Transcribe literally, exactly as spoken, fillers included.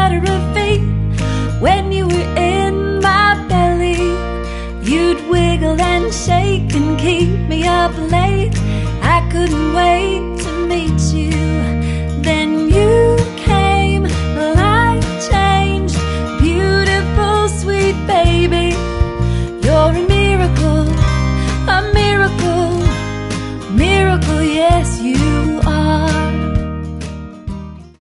flutter of feet. When you were in my belly, you'd wiggle and shake and keep me up late. I couldn't wait to meet you